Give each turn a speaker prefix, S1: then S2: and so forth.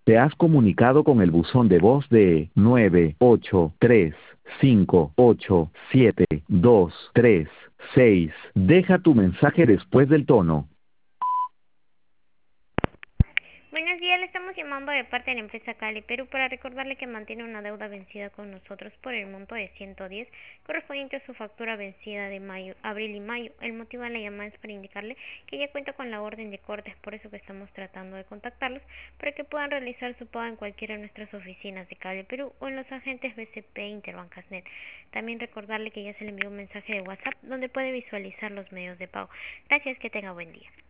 S1: Te has comunicado con el buzón de voz de 983587236. Deja tu mensaje después del tono.
S2: Buenos días, le estamos llamando de parte de la empresa Cali Perú para recordarle que mantiene una deuda vencida con nosotros por el monto de 110 correspondiente a su factura vencida de mayo, abril y mayo. El motivo de la llamada es para indicarle que ya cuenta con la orden de corte, es por eso que estamos tratando de contactarlos para que puedan realizar su pago en cualquiera de nuestras oficinas de Cali Perú o en los agentes BCP e Interbancasnet. También recordarle que ya se le envió un mensaje de WhatsApp donde puede visualizar los medios de pago. Gracias, que tenga buen día.